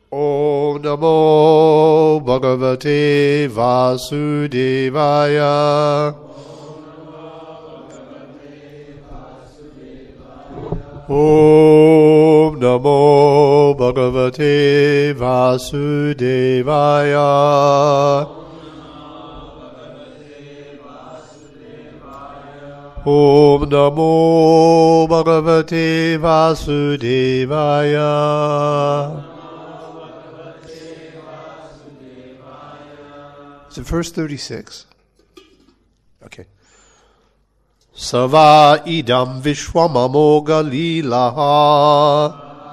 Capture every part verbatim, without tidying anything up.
Om Namo Bhagavate Vasudevaya. Om Namo Bhagavate Vasudevaya. Om Namo Bhagavate Vasudevaya. Is it verse thirty-six? Okay. Sava idam vishwamamoga lilaha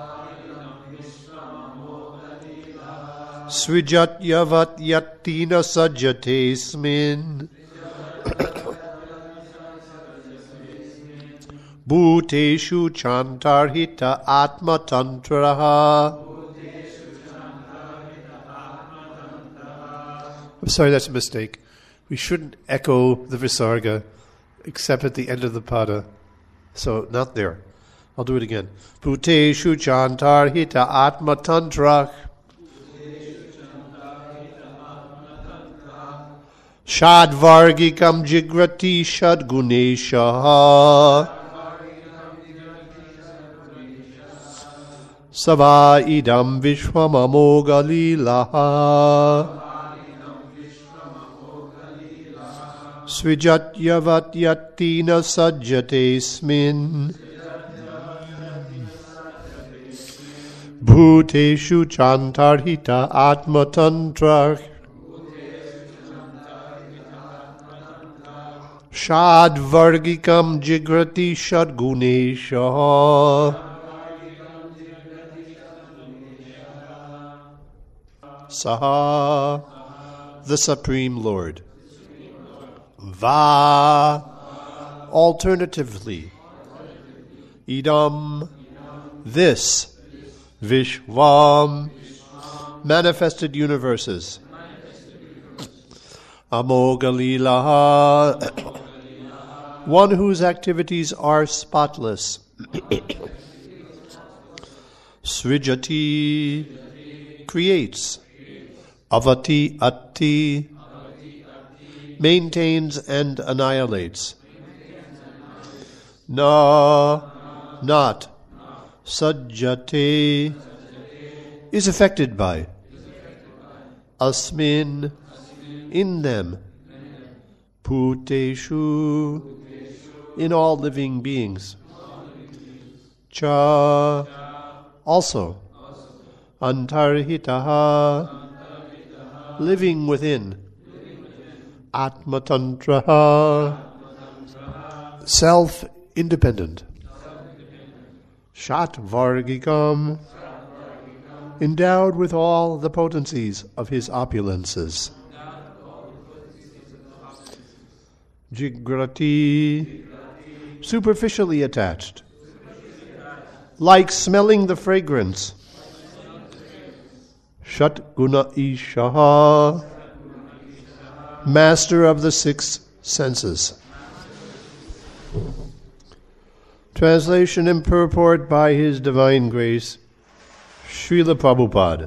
Srijat yavat yatina sajate smin Bhuteshu chantarhita atma tantraha. I'm sorry, that's a mistake. We shouldn't echo the Visarga except at the end of the pada. So, not there. I'll do it again. Bhuteshu chantarhita atma tantra. Shadvargikam jigrati shadgunesha. Sava idam vishwamamoga lilaha Srijat yavat yatina sajjate smin Bhuteshu chantarhita atma tantra Shadvargikam jigrati shadgunesha. Saha, the Supreme Lord. Va, alternatively. Idam, this. Vishvam, manifested universes. Amogalilaha, one whose activities are spotless. Srijati, creates. Avati atti, maintains and annihilates. Na, not. Sajjate, is affected by. Asmin, in them. Bhuteshu, in all living beings. Cha, also. Antarhitaha, living within. Atmatantraha, self-independent. Shatvargikam, endowed with all the potencies of his opulences. Jigrati, superficially attached. Like smelling the fragrance. Shatguna Ishaha, master of the six senses. Translation and purport by His Divine Grace, Srila Prabhupada.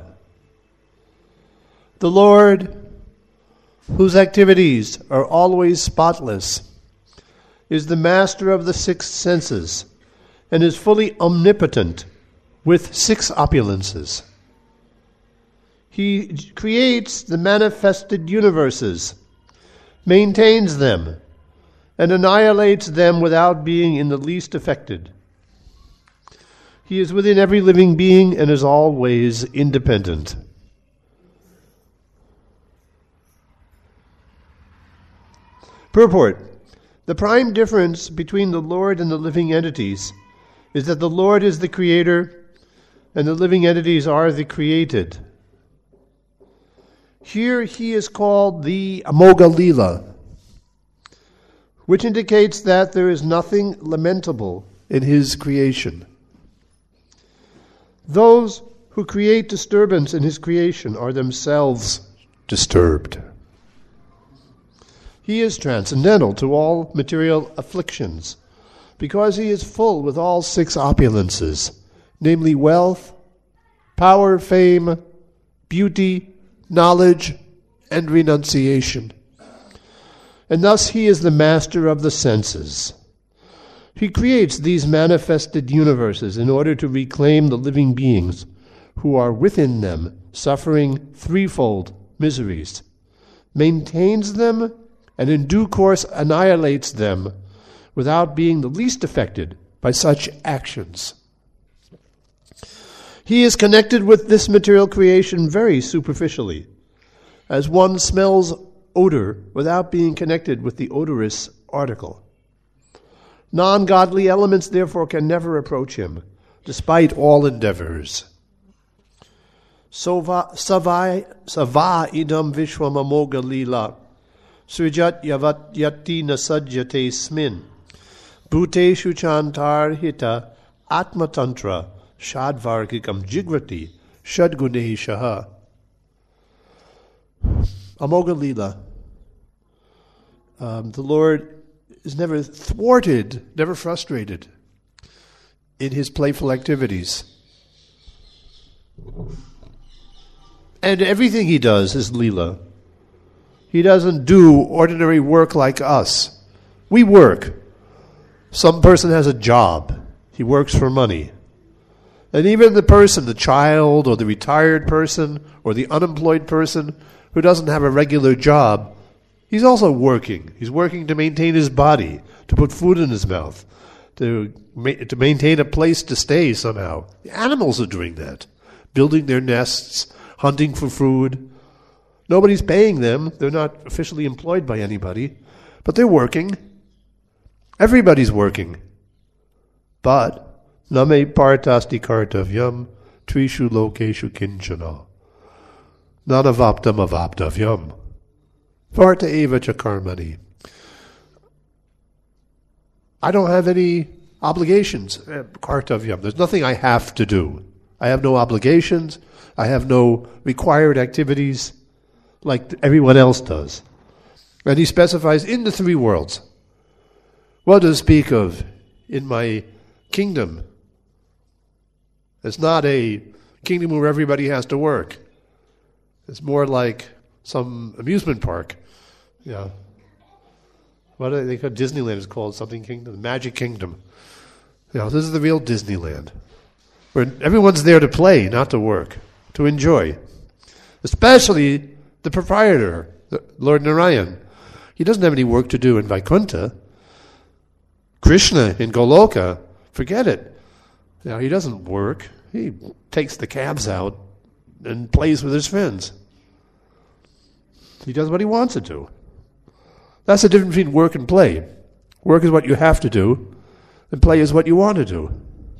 The Lord, whose activities are always spotless, is the master of the six senses and is fully omnipotent with six opulences. He creates the manifested universes, maintains them, and annihilates them without being in the least affected. He is within every living being and is always independent. Purport. The prime difference between the Lord and the living entities is that the Lord is the creator and the living entities are the created. Here he is called the Amoga Lila, which indicates that there is nothing lamentable in his creation. Those who create disturbance in his creation are themselves disturbed. He is transcendental to all material afflictions because he is full with all six opulences, namely wealth, power, fame, beauty, knowledge, and renunciation. And thus he is the master of the senses. He creates these manifested universes in order to reclaim the living beings who are within them, suffering threefold miseries, maintains them, and in due course annihilates them without being the least affected by such actions. He is connected with this material creation very superficially, as one smells odor without being connected with the odorous article. Non-godly elements, therefore, can never approach him, despite all endeavors. Sava sava idam vishwam amoga lila, srijat yavat yati nasajyate smin, bhuteshu chantar hita atmatantra shadvargikam jigrati shadguneshaha. Amoga lila. Um, the Lord is never thwarted, never frustrated in his playful activities. And everything he does is lila. He doesn't do ordinary work like us. We work. Some person has a job. He works for money. And even the person, the child or the retired person or the unemployed person who doesn't have a regular job, he's also working. He's working to maintain his body, to put food in his mouth, to ma- to maintain a place to stay somehow. The animals are doing that, building their nests, hunting for food. Nobody's paying them. They're not officially employed by anybody, but they're working. Everybody's working. But name partasti kartavyam trishu lokeshu kinchana nanavaptam avaptavyam varta eva cha karmani. I don't have any obligations. Kartavyam. There's nothing I have to do. I have no obligations. I have no required activities like everyone else does. And he specifies in the three worlds. What does speak of in my kingdom? It's not a kingdom where everybody has to work. It's more like some amusement park. Yeah. What do they call Disneyland is called something kingdom, the Magic Kingdom. You know, this is the real Disneyland, where everyone's there to play, not to work, to enjoy. Especially the proprietor, Lord Narayan. He doesn't have any work to do in Vaikuntha. Krishna in Goloka, forget it. You know, he doesn't work. He takes the cabs out and plays with his friends. He does what he wants to do. That's the difference between work and play. Work is what you have to do, and play is what you want to do.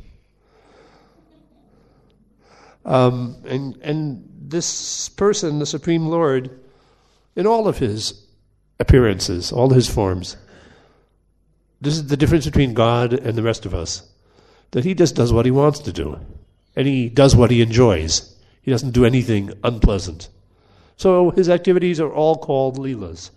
Um, and, and this person, the Supreme Lord, in all of his appearances, all his forms, this is the difference between God and the rest of us, that he just does what he wants to do, and he does what he enjoys. He doesn't do anything unpleasant. So his activities are all called leelas.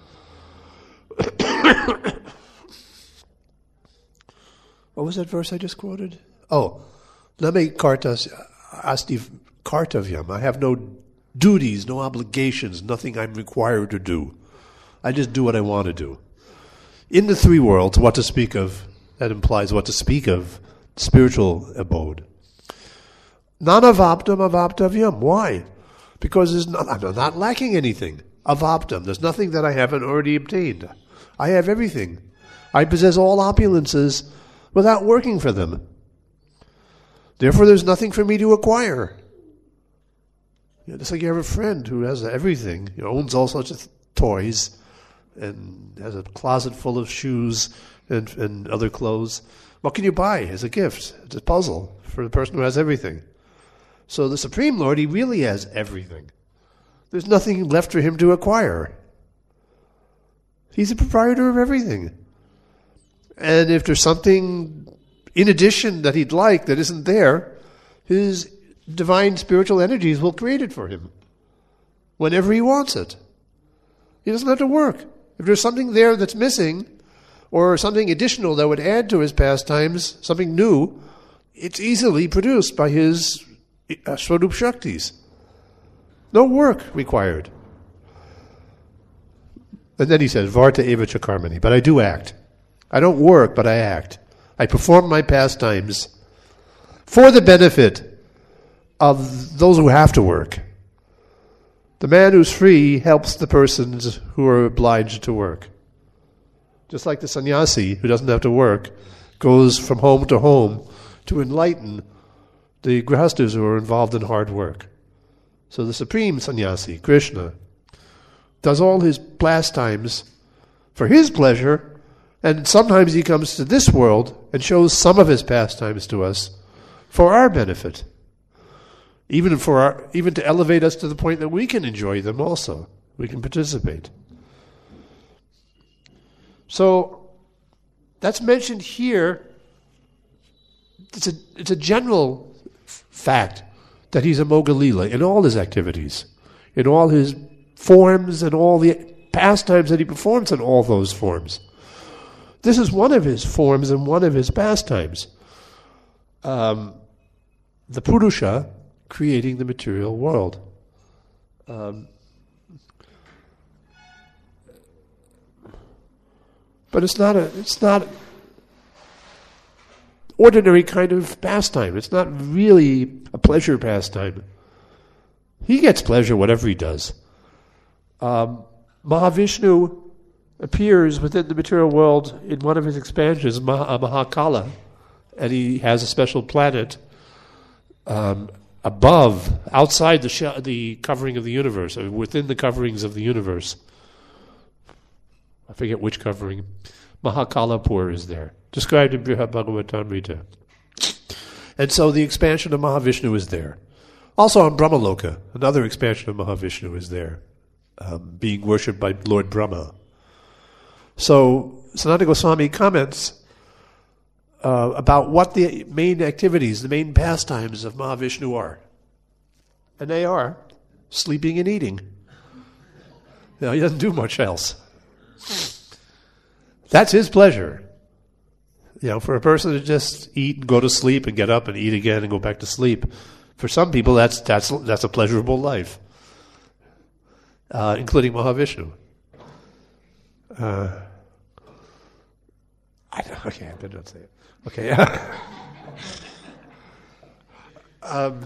What was that verse I just quoted? Oh, name kartas asti kartavyam. I have no duties, no obligations, nothing I'm required to do. I just do what I want to do. In the three worlds, what to speak of, that implies what to speak of, spiritual abode. Nanavaptam avaptavyam. Why? Because there's not, I'm not lacking anything. Avaptam. There's nothing that I haven't already obtained. I have everything. I possess all opulences without working for them. Therefore, there's nothing for me to acquire. You know, just like you have a friend who has everything, you know, owns all sorts of toys, and has a closet full of shoes and, and other clothes. What can you buy as a gift? It's a puzzle for the person who has everything. So the Supreme Lord, he really has everything. There's nothing left for him to acquire. He's the proprietor of everything. And if there's something in addition that he'd like that isn't there, his divine spiritual energies will create it for him whenever he wants it. He doesn't have to work. If there's something there that's missing, or something additional that would add to his pastimes, something new, it's easily produced by his Swarup Shaktis. No work required. And then he says, Varta eva cha karmani, but I do act. I don't work, but I act. I perform my pastimes for the benefit of those who have to work. The man who's free helps the persons who are obliged to work. Just like the sannyasi, who doesn't have to work, goes from home to home to enlighten the grihastas who are involved in hard work. So the supreme sannyasi, Krishna, does all his pastimes for his pleasure, and sometimes he comes to this world and shows some of his pastimes to us for our benefit. Even for our, even to elevate us to the point that we can enjoy them also. We can participate. So that's mentioned here. It's a it's a general f- fact that he's a Mogalila in all his activities, in all his forms and all the pastimes that he performs in all those forms. This is one of his forms and one of his pastimes. Um, the Purusha creating the material world. Um, but it's not a it's not ordinary kind of pastime. It's not really a pleasure pastime. He gets pleasure whatever he does. Um, Mahavishnu appears within the material world in one of his expansions, Mah- Mahakala, and he has a special planet um, above, outside the sh- the covering of the universe, or within the coverings of the universe. I forget which covering. Mahakalapur is there, described in Brihad Bhagavatamrita. And so the expansion of Mahavishnu is there. Also on Brahmaloka, another expansion of Mahavishnu is there, um, being worshipped by Lord Brahma. So Sanatana Goswami comments uh, about what the main activities, the main pastimes of Mahavishnu are. And they are sleeping and eating. Now, he doesn't do much else. That's his pleasure. You know, for a person to just eat and go to sleep and get up and eat again and go back to sleep, for some people that's that's that's a pleasurable life, uh, including Mahavishnu. Uh, I don't, okay, I better not say it. Okay. um,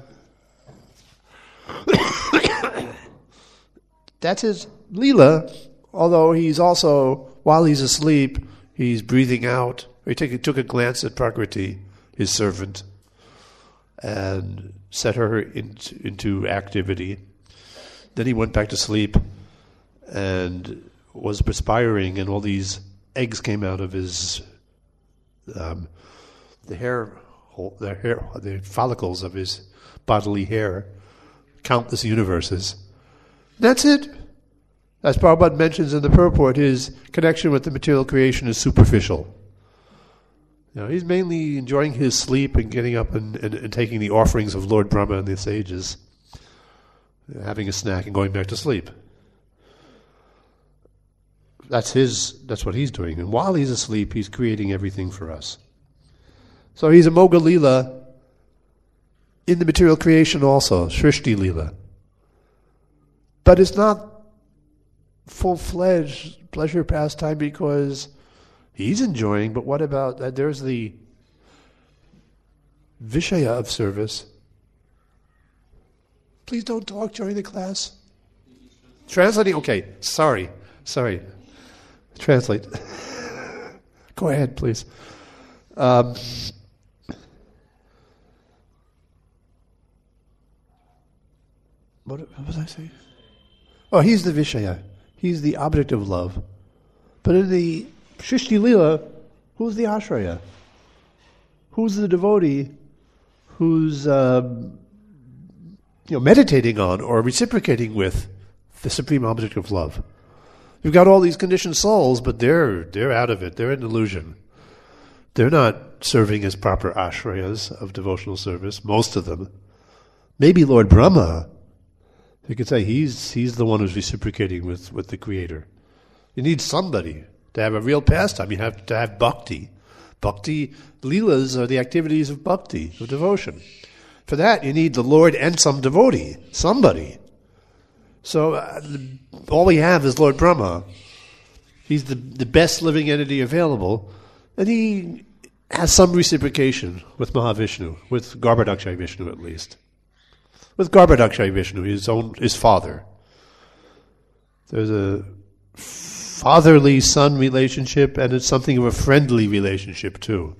that's his Leela, although he's also, while he's asleep, he's breathing out. He take, took a glance at Prakriti, his servant, and set her into, into activity. Then he went back to sleep and was perspiring, and all these eggs came out of his um, the hair, the hair, the follicles of his bodily hair, countless universes. That's it. As Prabhupada mentions in the purport, his connection with the material creation is superficial. You know, he's mainly enjoying his sleep and getting up and, and, and taking the offerings of Lord Brahma and the sages, having a snack and going back to sleep. That's his. That's what he's doing. And while he's asleep, he's creating everything for us. So he's a Moga Leela in the material creation also, Shrishti Leela. But it's not full-fledged pleasure pastime because he's enjoying, but what about, uh, there's the Vishaya of service. Please don't talk during the class. Translating? Okay, sorry, sorry. Translate. Go ahead, please. Um, what, what was I saying? Oh, he's the Vishaya. He's the object of love. But in the Shrishti Leela, who's the Ashraya? Who's the devotee who's um, you know, meditating on or reciprocating with the supreme object of love? You've got all these conditioned souls, but they're they're out of it. They're in illusion. They're not serving as proper ashrayas of devotional service, most of them. Maybe Lord Brahma, you could say he's he's the one who's reciprocating with, with the Creator. You need somebody to have a real pastime. You have to have bhakti. Bhakti, leelas are the activities of bhakti, of devotion. For that, you need the Lord and some devotee, somebody. So uh, the, all we have is Lord Brahma. He's the, the best living entity available, and he has some reciprocation with Mahavishnu, with Garbhodakshai Vishnu at least. With Garbhodakshai Vishnu, his own his father. There's a fatherly son relationship, and it's something of a friendly relationship too.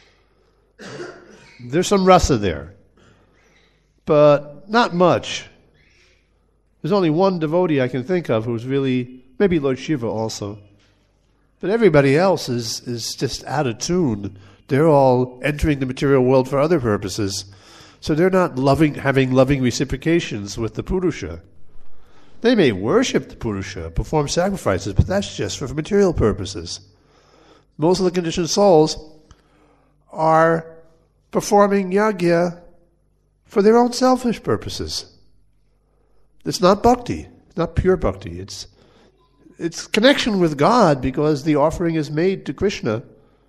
There's some rasa there, but not much. There's only one devotee I can think of who's really, maybe Lord Shiva also. But everybody else is, is just out of tune. They're all entering the material world for other purposes. So they're not loving, having loving reciprocations with the Purusha. They may worship the Purusha, perform sacrifices, but that's just for material purposes. Most of the conditioned souls are performing yajna for their own selfish purposes. It's not bhakti. It's not pure bhakti. It's it's connection with God because the offering is made to Krishna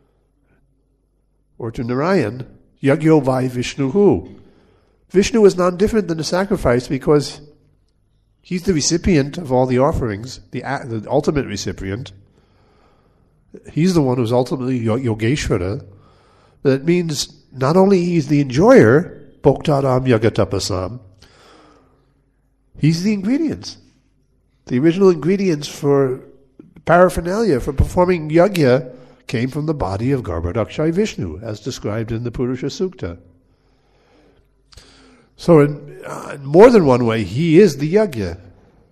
or to Narayan. Yagyo vai Vishnuhu. Vishnu is not different than the sacrifice because he's the recipient of all the offerings, the, the ultimate recipient. He's the one who's ultimately Yogeshwara. That means not only he's the enjoyer, Bhoktaram Yagatapasam, he's the ingredients. The original ingredients for paraphernalia for performing yajna came from the body of Garbhodakshai Vishnu, as described in the Purusha Sukta. So in, uh, in more than one way, he is the yajna.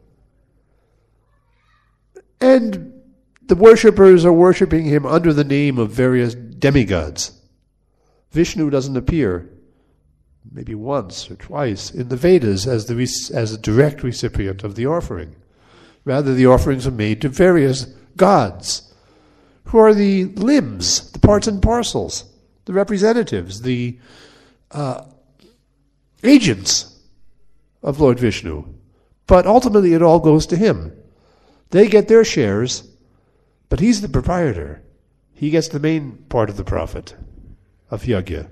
And the worshippers are worshipping him under the name of various demigods. Vishnu doesn't appear, maybe once or twice, in the Vedas as, the, as a direct recipient of the offering. Rather, the offerings are made to various gods, who are the limbs, the parts and parcels, the representatives, the uh, agents of Lord Vishnu. But ultimately it all goes to him. They get their shares, but he's the proprietor. He gets the main part of the profit of yajna.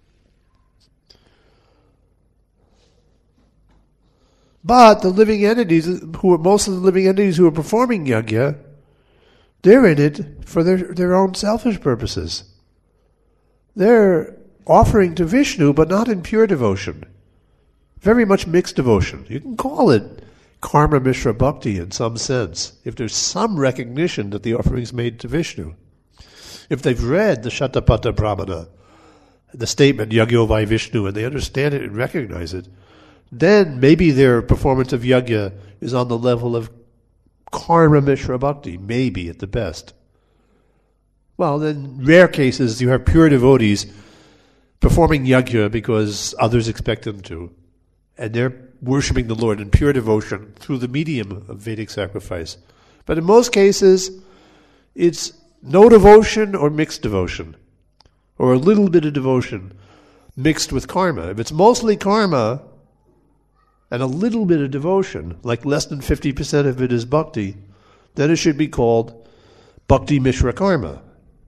But the living entities, who are most of the living entities who are performing yajna, they're in it for their, their own selfish purposes. They're offering to Vishnu, but not in pure devotion. Very much mixed devotion. You can call it karma mishra bhakti in some sense, if there's some recognition that the offering is made to Vishnu. If they've read the Shatapatha Brahmana, the statement Yagyo vai Vishnu, and they understand it and recognize it, then maybe their performance of yajna is on the level of karma mishra bhakti, maybe at the best. Well, in rare cases, you have pure devotees performing yajna because others expect them to, and they're worshipping the Lord in pure devotion through the medium of Vedic sacrifice. But in most cases, it's no devotion or mixed devotion, or a little bit of devotion mixed with karma. If it's mostly karma and a little bit of devotion, like less than fifty percent of it is bhakti, then it should be called bhakti mishra karma.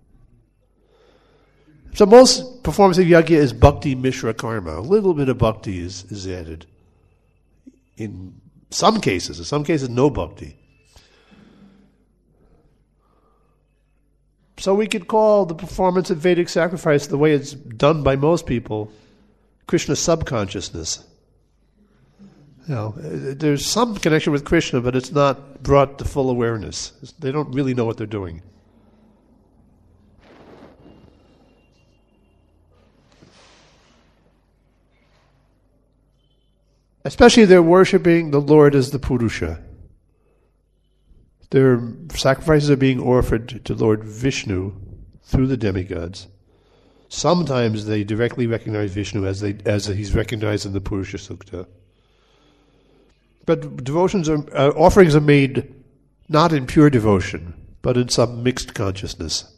So most performance of yajna is bhakti mishra karma. A little bit of bhakti is, is added. In some cases, in some cases no bhakti. So we could call the performance of Vedic sacrifice, the way it's done by most people, Krishna subconsciousness. You know, there's some connection with Krishna, but it's not brought to full awareness. They don't really know what they're doing. Especially they're worshipping the Lord as the Purusha. Their sacrifices are being offered to Lord Vishnu through the demigods. Sometimes they directly recognize Vishnu as they as he's recognized in the Purusha Sukta. But devotions are uh, offerings are made not in pure devotion, but in some mixed consciousness.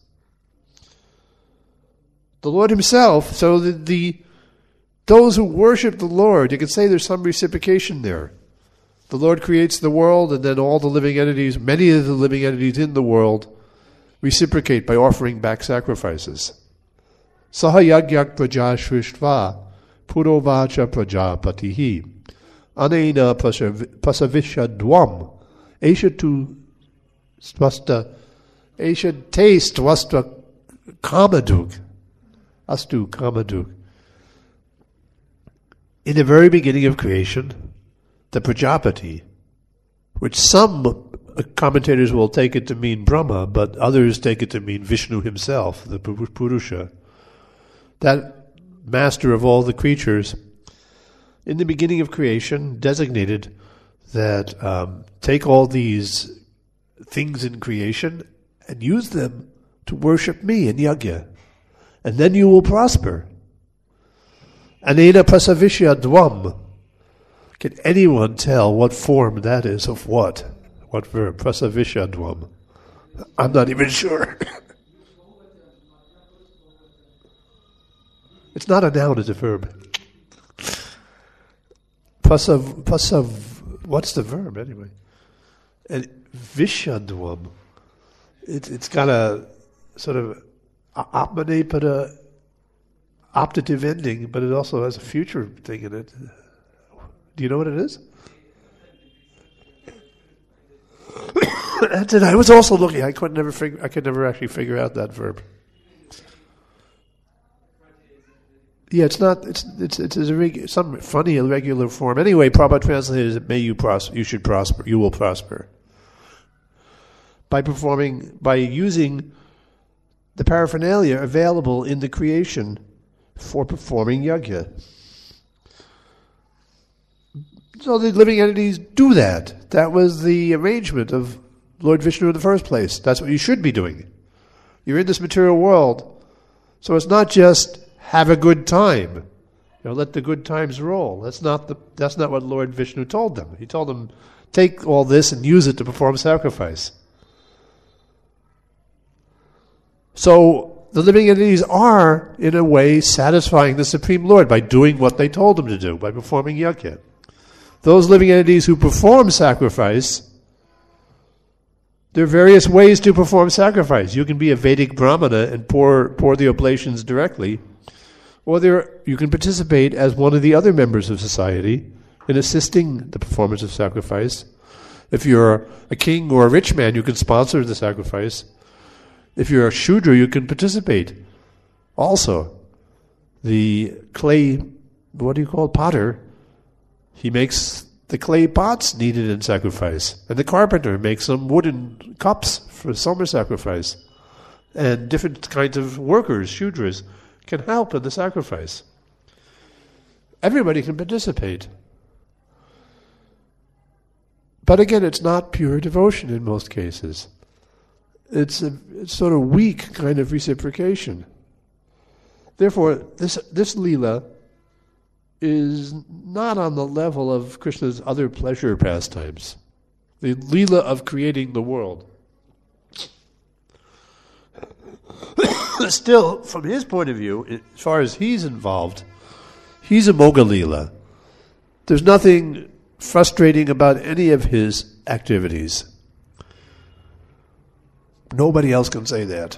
The Lord Himself, so the, the those who worship the Lord, you can say there's some reciprocation there. The Lord creates the world, and then all the living entities, many of the living entities in the world, reciprocate by offering back sacrifices. Saha yagyak praja srishtva purovacha prajapatihi Anena pasavisha dwam. Esha tu swasta. Esha taste swasta kamaduk. Astu kamaduk. In the very beginning of creation, the Prajapati, which some commentators will take it to mean Brahma, but others take it to mean Vishnu himself, the Purusha, that master of all the creatures, in the beginning of creation designated that um, take all these things in creation and use them to worship me in yajna, and then you will prosper. Anena prasavishya dvam. Can anyone tell what form that is of what? What verb? Prasavishya dvam. I'm not even sure. It's not a noun, it's a verb. Prasav, prasav, what's the verb anyway? And vishadvam. It, it's got a sort of apmanepada optative ending, but it also has a future thing in it. Do you know what it is? That's it. I was also looking. I could never figure. I could never actually figure out that verb. Yeah, it's not. It's it's it's a reg, some funny irregular form. Anyway, Prabhupada translated it. May you prosper. You should prosper. You will prosper by performing by using the paraphernalia available in the creation for performing yajna. So the living entities do that. That was the arrangement of Lord Vishnu in the first place. That's what you should be doing. You're in this material world, so it's not just have a good time. You know, let the good times roll. That's not the. That's not what Lord Vishnu told them. He told them, take all this and use it to perform sacrifice. So the living entities are, in a way, satisfying the Supreme Lord by doing what they told them to do, by performing yajna. Those living entities who perform sacrifice, there are various ways to perform sacrifice. You can be a Vedic Brahmana and pour pour the oblations directly, or there you can participate as one of the other members of society in assisting the performance of sacrifice. If you're a king or a rich man, you can sponsor the sacrifice. If you're a Shudra, you can participate. Also, the clay, what do you call it, potter, he makes the clay pots needed in sacrifice. And the carpenter makes some wooden cups for summer sacrifice. And different kinds of workers, Shudras, can help in the sacrifice. Everybody can participate. But again, it's not pure devotion in most cases. It's a it's sort of weak kind of reciprocation. Therefore, this this Leela is not on the level of Krishna's other pleasure pastimes. The Leela of creating the world. Still, from his point of view, as far as he's involved, he's a Moga Leela. There's nothing frustrating about any of his activities. Nobody else can say that.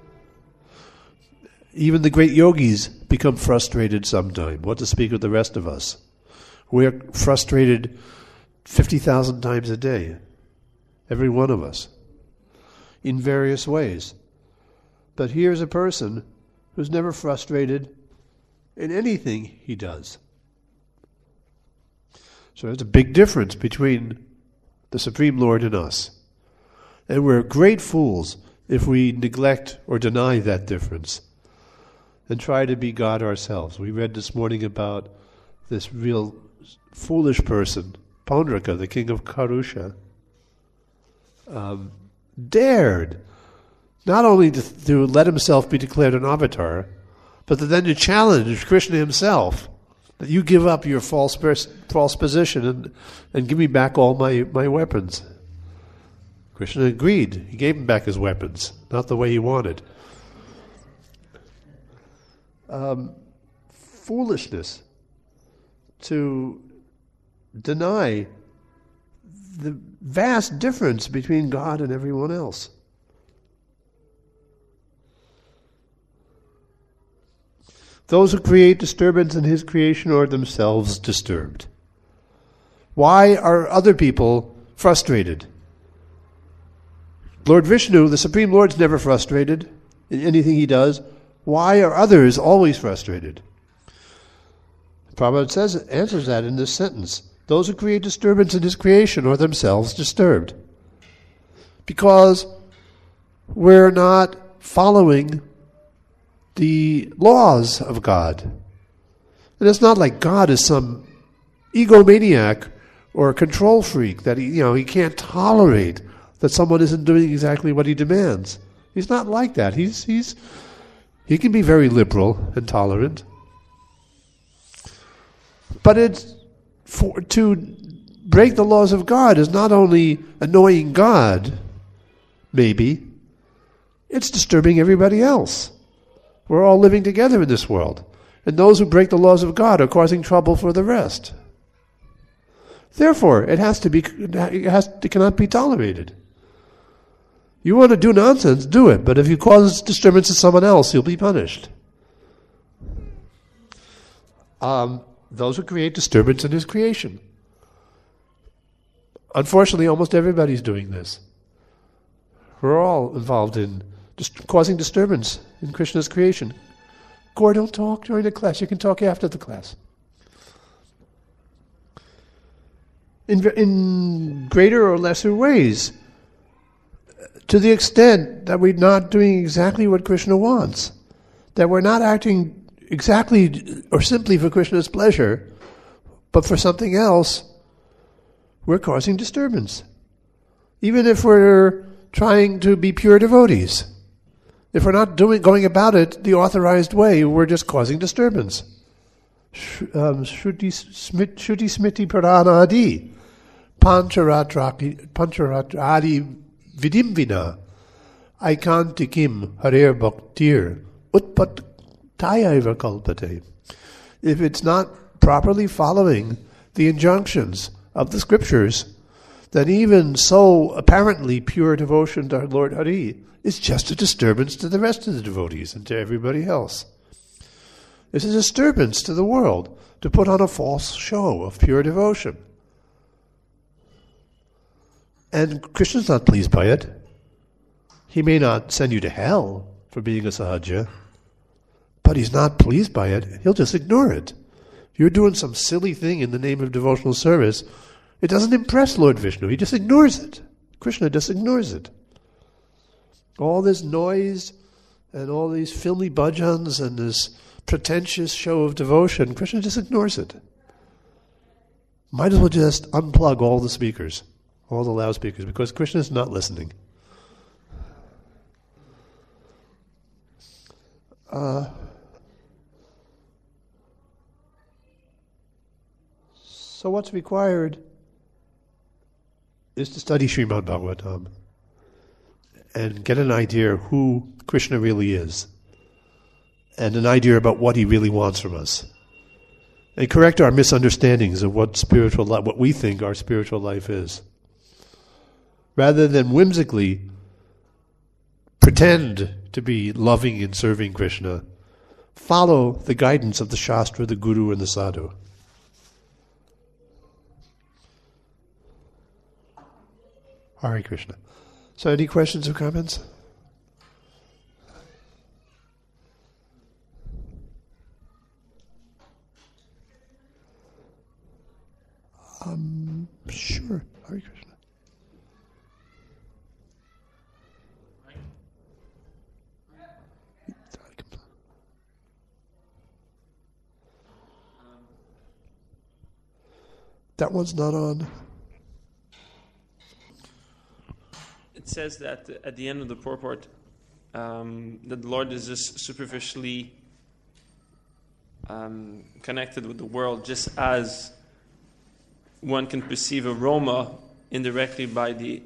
Even the great yogis become frustrated sometime. What to speak of the rest of us? We're frustrated fifty thousand times a day. Every one of us. In various ways. But here's a person who's never frustrated in anything he does. So there's a big difference between the Supreme Lord and us. And we're great fools if we neglect or deny that difference and try to be God ourselves. We read this morning about this real foolish person, Paundraka, the king of Karusha, um, dared not only to, to let himself be declared an avatar, but to then to challenge Krishna himself, that you give up your false pers- false position and, and give me back all my, my weapons. Krishna agreed. He gave him back his weapons, not the way he wanted. Um, foolishness to deny the vast difference between God and everyone else. Those who create disturbance in his creation are themselves disturbed. Why are other people frustrated? Lord Vishnu, the Supreme Lord, is never frustrated in anything he does. Why are others always frustrated? Prabhupada says, answers that in this sentence. Those who create disturbance in his creation are themselves disturbed. Because we're not following the laws of God. And it's not like God is some egomaniac or a control freak that he, you know, he can't tolerate that someone isn't doing exactly what he demands. He's not like that. He's he's he can be very liberal and tolerant. But it's for, to break the laws of God is not only annoying God, maybe, it's disturbing everybody else. We're all living together in this world. And those who break the laws of God are causing trouble for the rest. Therefore, it has to be, it has, it cannot be tolerated. You want to do nonsense, do it. But if you cause disturbance to someone else, you'll be punished. Um, those who create disturbance in his creation. Unfortunately, almost everybody's doing this. We're all involved in just causing disturbance in Krishna's creation. Gaur, don't talk during the class. You can talk after the class. In, in greater or lesser ways, to the extent that we're not doing exactly what Krishna wants, that we're not acting exactly or simply for Krishna's pleasure, but for something else, we're causing disturbance. Even if we're trying to be pure devotees. If we're not doing going about it the authorized way, we're just causing disturbance. Um, Shruti Smriti Purana Adi Pancharatraki Pancharatradi Vidimvina Aikantikim Harer Bhaktir Utpat Tayaiva Kalpate. If it's not properly following the injunctions of the scriptures, then even so apparently pure devotion to Lord Hari is just a disturbance to the rest of the devotees and to everybody else. It's a disturbance to the world to put on a false show of pure devotion. And Krishna's not pleased by it. He may not send you to hell for being a sahaja, but he's not pleased by it. He'll just ignore it. If you're doing some silly thing in the name of devotional service, it doesn't impress Lord Vishnu. He just ignores it. Krishna just ignores it. All this noise and all these filmy bhajans and this pretentious show of devotion, Krishna just ignores it. Might as well just unplug all the speakers, all the loudspeakers, because Krishna is not listening. Uh, so what's required is to study Srimad Bhagavatam and get an idea who Krishna really is and an idea about what he really wants from us, and correct our misunderstandings of what spiritual life, what we think our spiritual life is, rather than whimsically pretend to be loving and serving Krishna. Follow the guidance of the Shastra, the Guru, and the Sadhu. Hare Krishna. So any questions or comments? Um, sure. Hare Krishna. That one's not on. It says that at the end of the purport, um, that the Lord is just superficially um, connected with the world, just as one can perceive aroma indirectly by the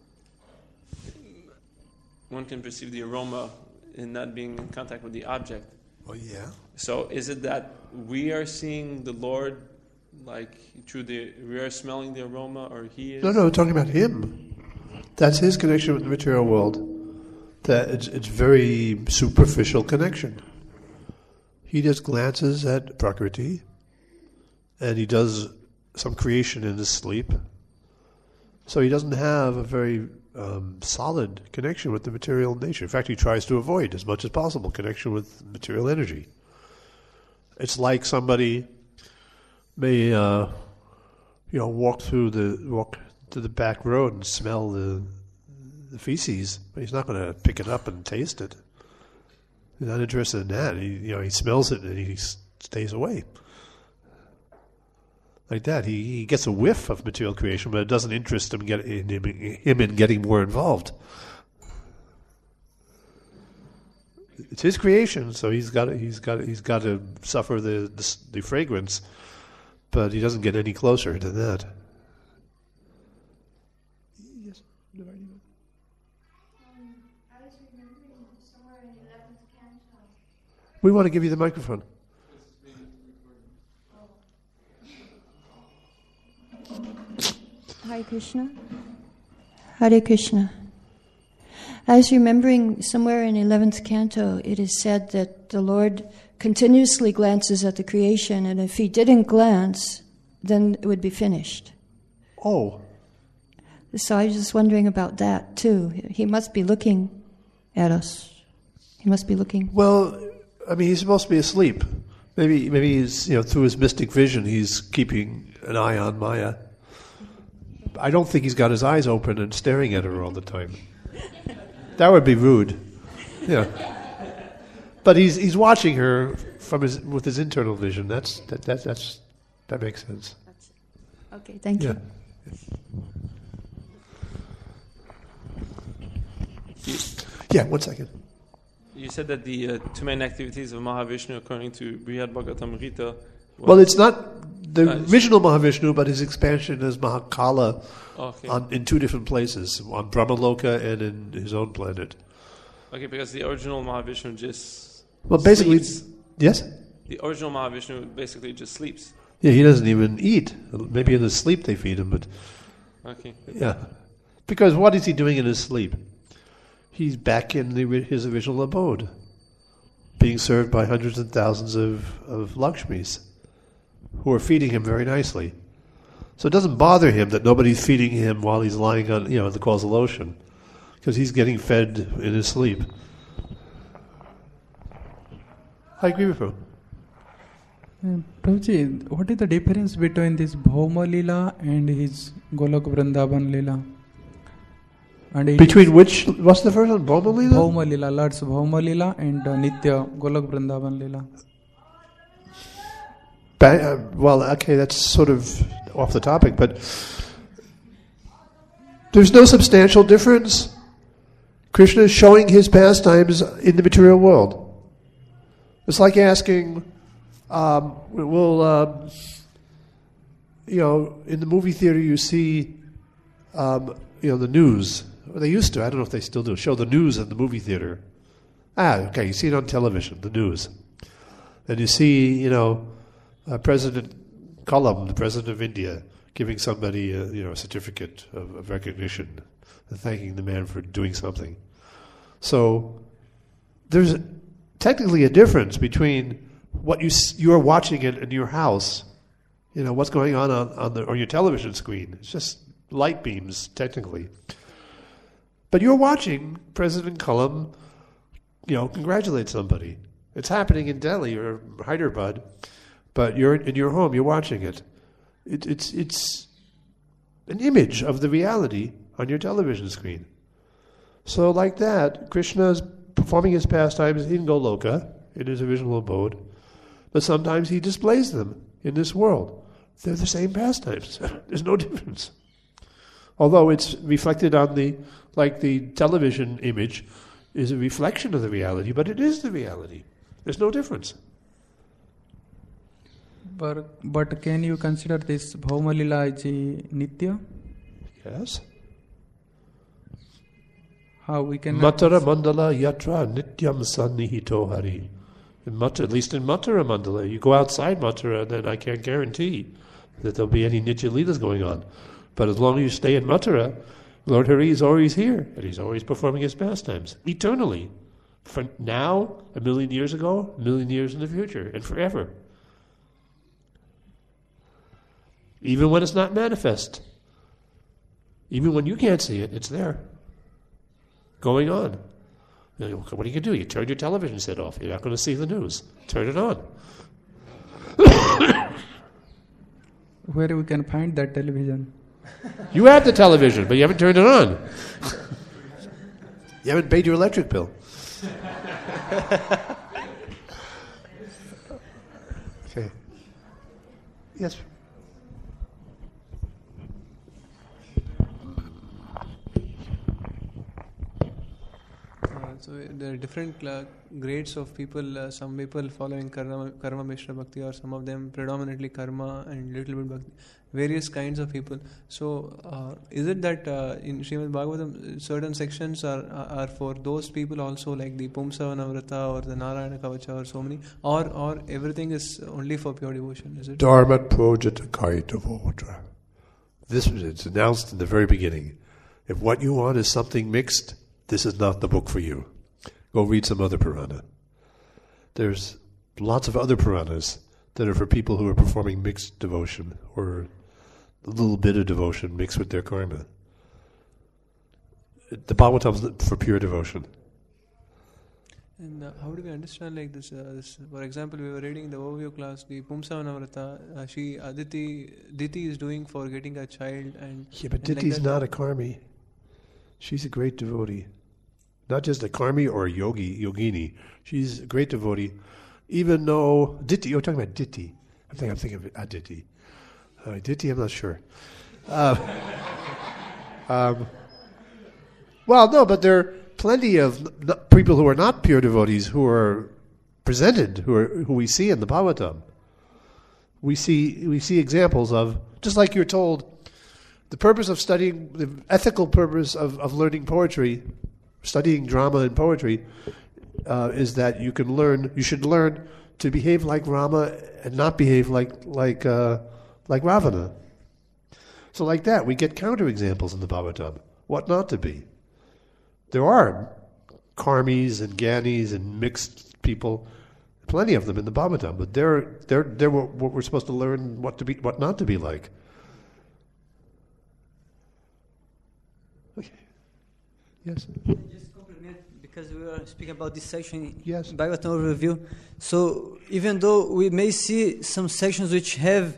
one can perceive the aroma in not being in contact with the object. Oh yeah. So is it that we are seeing the Lord like through the we are smelling the aroma, or he is? No, no, we're talking about him. That's his connection with the material world. That it's it's very superficial connection. He just glances at Prakriti, and he does some creation in his sleep. So he doesn't have a very um, solid connection with the material nature. In fact, he tries to avoid as much as possible connection with material energy. It's like somebody may, uh, you know, walk through the walk to the back road and smell the the feces, but he's not going to pick it up and taste it. He's not interested in that. He, you know, he smells it and he stays away. Like that, he, he gets a whiff of material creation, but it doesn't interest him, get, in him, him in getting more involved. It's his creation, so he's got he's got he's got to suffer the, the the fragrance, but he doesn't get any closer than that. Yes. We want to give you the microphone. Hare Krishna. Hare Krishna. I was remembering somewhere in eleventh canto, it is said that the Lord continuously glances at the creation, and if he didn't glance, then it would be finished. Oh. So I was just wondering about that too. He must be looking at us. He must be looking. Well, I mean, he's supposed to be asleep. Maybe, maybe he's, you know, through his mystic vision, he's keeping an eye on Maya. I don't think he's got his eyes open and staring at her all the time. That would be rude. Yeah. But he's he's watching her from his with his internal vision. That's that that that's that makes sense. Okay, thank yeah. you. Yeah, one second. You said that the uh, two main activities of Mahavishnu, according to Brihad Bhagavatamrita. Well, it's not the uh, original Mahavishnu, but his expansion is Mahakala okay. on, in two different places, on Brahmaloka and in his own planet. Okay, because the original Mahavishnu just Well, basically, sleeps. Yes? The original Mahavishnu basically just sleeps. Yeah, he doesn't even eat. Maybe in his sleep they feed him, but... Okay. Yeah. Because what is he doing in his sleep? He's back in the, his original abode, being served by hundreds and thousands of, of Lakshmis, who are feeding him very nicely. So it doesn't bother him that nobody's feeding him while he's lying on, you know, the causal ocean, because he's getting fed in his sleep. I agree with you. Uh, Prabhuji, what is the difference between this Bhauma Leela and his Golok Vrindavan Leela? And between which, what's the first one? Bhauma Leela? Bhauma Leela, Lord's Bhauma Leela and uh, Nitya Golok Vrindavan Leela. Ba- uh, well, okay, that's sort of off the topic, but there's no substantial difference. Krishna is showing his pastimes in the material world. It's like asking, um, well, uh, you know, in the movie theater you see, um, you know, the news. Well, they used to, I don't know if they still do, show the news in the movie theater. Ah, okay, you see it on television, the news. And you see, you know, uh, President Kalam, the President of India, giving somebody a, you know, a certificate of, of recognition and thanking the man for doing something. So there's technically a difference between what you you're watching in, in your house, you know, what's going on on, on, the, on your television screen. It's just light beams, technically. But you're watching President Kalam, you know, congratulate somebody. It's happening in Delhi or Hyderabad, but you're in your home, you're watching it. it it's it's an image of the reality on your television screen. So like that, Krishna is performing his pastimes in Goloka, in his original abode, but sometimes he displays them in this world. They're the same pastimes. There's no difference. Although it's reflected on the, like the television image is a reflection of the reality, but it is the reality. There's no difference. But, but can you consider this Bhauma Leela as a Nitya? Yes. How we can... Matara Mandala Yatra Nityam Sannihito Hari. In Mathura, at least in Mathura Mandala, you go outside Mathura, then I can't guarantee that there'll be any Nitya Leelas going on. But as long as you stay in Mathura, Lord Hari is always here, and he's always performing his pastimes, eternally. For now, a million years ago, a million years in the future, and forever. Even when it's not manifest. Even when you can't see it, it's there. Going on. You know, what do you do? You turn your television set off. You're not going to see the news. Turn it on. Where we can find that television? You have the television, but you haven't turned it on. You haven't paid your electric bill. Okay. Yes. Uh, so there are different uh, grades of people. Uh, some people following karma, karma mishra bhakti, or some of them predominantly karma and little bit bhakti. Various kinds of people. So uh, is it that uh, in Srimad Bhagavatam certain sections are are for those people also, like the Pumsavana Vrata or the Narayana Kavacha or so many, or or everything is only for pure devotion? Is it? Dharma projata kaitavotra. This was it's announced in the very beginning. If what you want is something mixed, this is not the book for you. Go read some other Purana. There's lots of other Puranas that are for people who are performing mixed devotion, or a little bit of devotion mixed with their karma. The Bhagavatam's for pure devotion. And uh, how do we understand like this, uh, this? For example, we were reading the overview class, the Pumsavana Vrata. Uh, she Aditi Diti is doing for getting a child, and Yeah, but and like Diti's that- not a karmi. She's a great devotee. Not just a karmi or a yogi, yogini. She's a great devotee. Even though Diti, you're talking about Diti. I think I'm thinking of Aditi. Uh, Diti, I'm not sure. Uh, um, well, no, but there are plenty of n- n- people who are not pure devotees who are presented, who are who we see in the Bhagavatam. We see we see examples of, just like you're told, the purpose of studying, the ethical purpose of, of learning poetry, studying drama and poetry, uh, is that you can learn, you should learn to behave like Rama and not behave like like uh, like Ravana. So like that, we get counterexamples in the Bhagavatam. What not to be. There are karmis and gyanis and mixed people, plenty of them in the Bhagavatam, but they're they're they're what, what we're supposed to learn what to be, what not to be like. Okay. Yes. Just compliment, because we were speaking about this section Yes. in Bhagavatam overview. So even though we may see some sections which have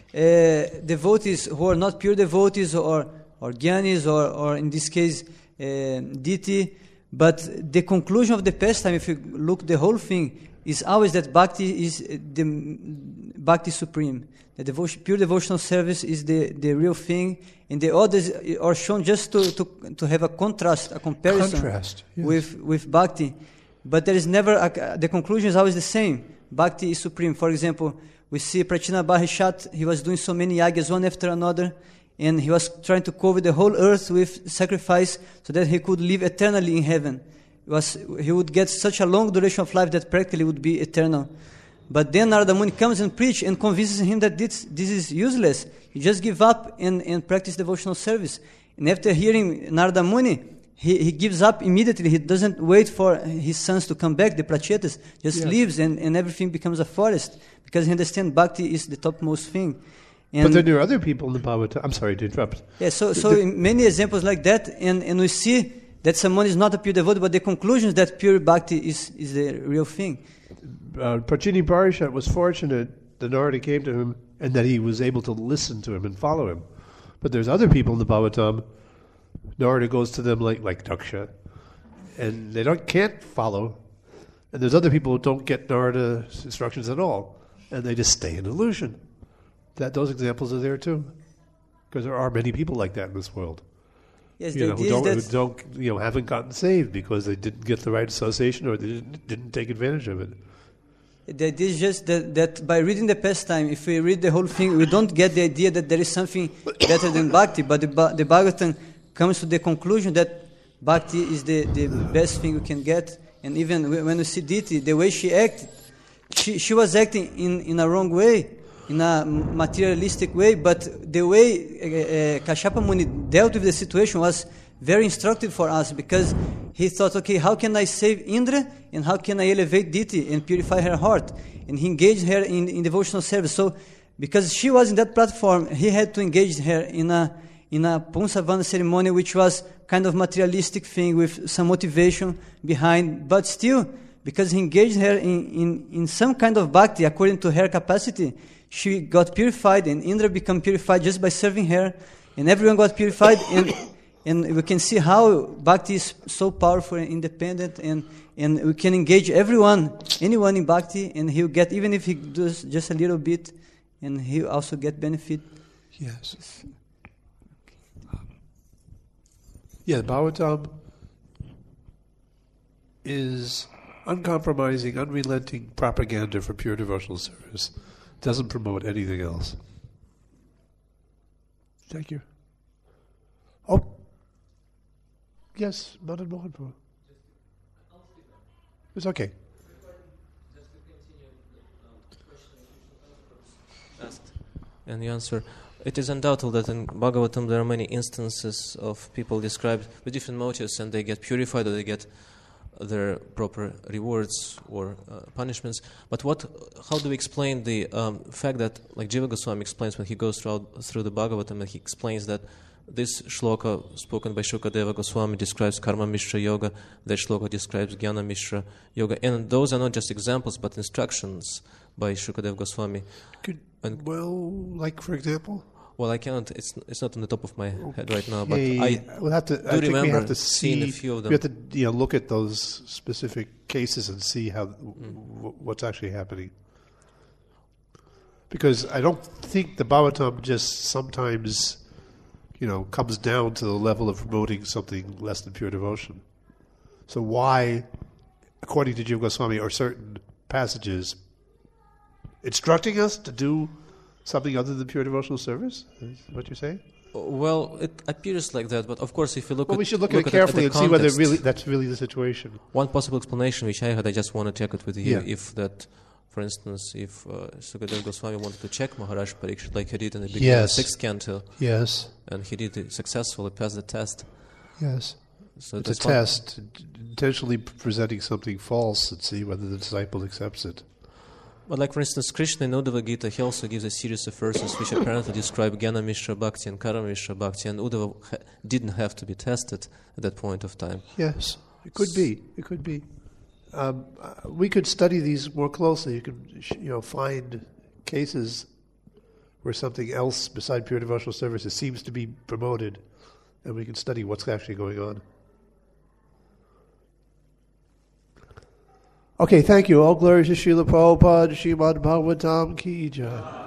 uh, devotees who are not pure devotees or or gyanis or or in this case uh, Diti, but the conclusion of the pastime, if you look the whole thing, is always that bhakti is the bhakti supreme. The devotion, pure devotional service is the, the real thing, and the others are shown just to, to, to have a contrast, a comparison Contrast, yes. with, with bhakti. But there is never, a, the conclusion is always the same. Bhakti is supreme. For example, we see Prachina Bahishat, he was doing so many yagas one after another, and he was trying to cover the whole earth with sacrifice so that he could live eternally in heaven. It was, he would get such a long duration of life that practically would be eternal. But then Narada Muni comes and preaches and convinces him that this, this is useless. You just give up and, and practice devotional service. And after hearing Narada Muni, he, he gives up immediately. He doesn't wait for his sons to come back, the Prachetas, just Yes. leaves and, and everything becomes a forest. Because he understands bhakti is the topmost thing. And But then there are other people in the Bhagavatam. I'm sorry to interrupt. yeah, so, so The- in many examples like that, and, and we see that someone is not a pure devotee, but the conclusion is that pure bhakti is, is the real thing. Uh, Prachini Parishat was fortunate that Narada came to him and that he was able to listen to him and follow him. But there's other people in the Bhagavatam, Narada goes to them like, like Daksha, and they don't can't follow. And there's other people who don't get Narada's instructions at all, and they just stay in illusion. That those examples are there too, because there are many people like that in this world. Yes, You the know, who idea don't, is who that don't, you know, haven't gotten saved because they didn't get the right association or they didn't, didn't take advantage of it. the idea is just that, that by reading the pastime, if we read the whole thing, we don't get the idea that there is something better than bhakti, but the, Ba- the Bhagavatam comes to the conclusion that bhakti is the, the best thing we can get. And even wh- when we see Diti, the way she acted, she, she was acting in, in a wrong way, in a materialistic way, but the way uh, uh, Kashyapa Muni dealt with the situation was very instructive for us, because he thought, okay, how can I save Indra and how can I elevate Diti and purify her heart? And he engaged her in, in devotional service. So because she was in that platform, he had to engage her in a in a Punsavana ceremony, which was kind of materialistic thing with some motivation behind, but still, because he engaged her in, in, in some kind of bhakti according to her capacity, she got purified, and Indra became purified just by serving her, and everyone got purified, and and we can see how bhakti is so powerful and independent, and, and we can engage everyone, anyone in bhakti, and he'll get, even if he does just a little bit, and he'll also get benefit. Yes. Yeah, Bhagavatam is uncompromising, unrelenting propaganda for pure devotional service. Doesn't promote anything else. Thank you. Oh, yes, Madan Mohanpur. It's okay. And the answer, it is undoubtable that in Bhagavatam there are many instances of people described with different motives, and they get purified or they get their proper rewards or uh, punishments. But what? How do we explain the um, fact that, like Jiva Goswami explains when he goes through, through the Bhagavatam, and he explains that this shloka spoken by Shukadeva Goswami describes Karma Mishra Yoga, that shloka describes Jnana Mishra Yoga, and those are not just examples but instructions by Shukadeva Goswami. Could, and, well, like for example? Well, I can't. It's it's not on the top of my head right now, but Okay. I we'll have to, do I think remember we have to seeing see, a few of them. We have to, you know, look at those specific cases and see how Mm. w- what's actually happening. Because I don't think the Bhagavatam just sometimes, you know, comes down to the level of promoting something less than pure devotion. So why, according to Jiva Goswami, are certain passages instructing us to do something other than pure devotional service? Is what you're saying? Well, it appears like that, but of course, if you look Well, at we should look, look at it at carefully at the and see whether context, really that's really the situation. one possible explanation which I had, I just want to check it with you, Yeah. if that, for instance, if uh, Sukadeva Goswami wanted to check Maharaj Parikshit like he did in the beginning Yes. of the sixth canto, Yes, and he did it successfully, passed the test. yes. So It's a that's one- test, intentionally presenting something false and see whether the disciple accepts it. But like, for instance, Krishna in Uddhava Gita, he also gives a series of verses which apparently describe Jnana Mishra Bhakti and Karma Mishra Bhakti, and Uddhava ha- didn't have to be tested at that point of time. Yes, it could be. It could be. Um, uh, we could study these more closely. You could, sh- you know, find cases where something else beside pure devotional services seems to be promoted, and we can study what's actually going on. Okay, thank you. All glory to Srila Prabhupada, Srimad Bhagavatam Ki Jai.